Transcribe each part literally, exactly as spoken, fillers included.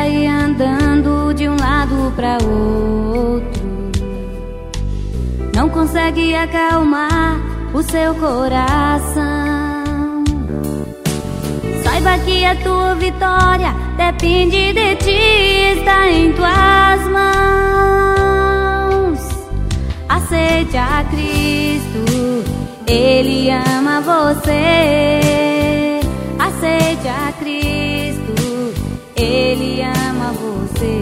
aí andando de um lado pra outro, não consegue acalmar o seu coração. Saiba que a tua vitória depende de ti, está em tuas mãos. Aceite a Cristo, Ele ama você. Aceite a Cristo, Ele ama você.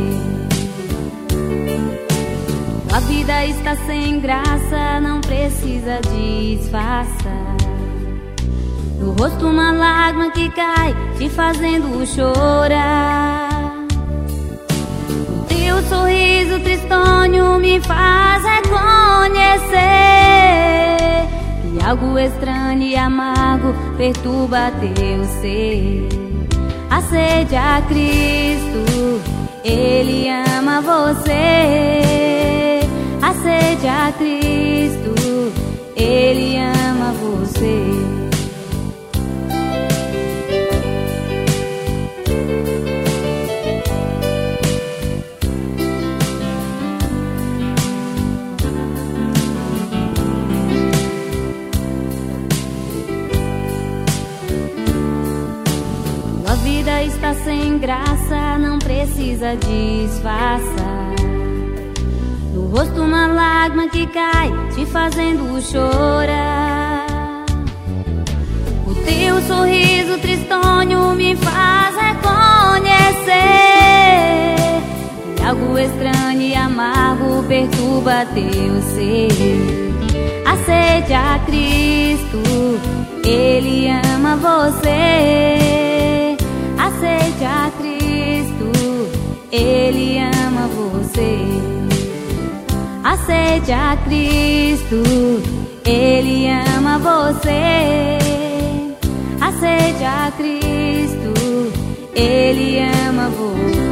A vida está sem graça, não precisa disfarçar. No rosto uma lágrima que cai, te fazendo chorar. O teu sorriso tristonho me faz reconhecer que algo estranho e amargo perturba teu ser. Aceite a Cristo, Ele ama você. Aceite a Cristo, Ele ama você. A vida está sem graça, não precisa disfarçar. No rosto uma lágrima que cai, te fazendo chorar. O teu sorriso tristonho me faz reconhecer que algo estranho e amargo perturba teu ser. Aceite a Cristo, Ele ama você. Aceite a Cristo, Ele ama você. Aceite a Cristo, Ele ama você. Aceite a Cristo, Ele ama você.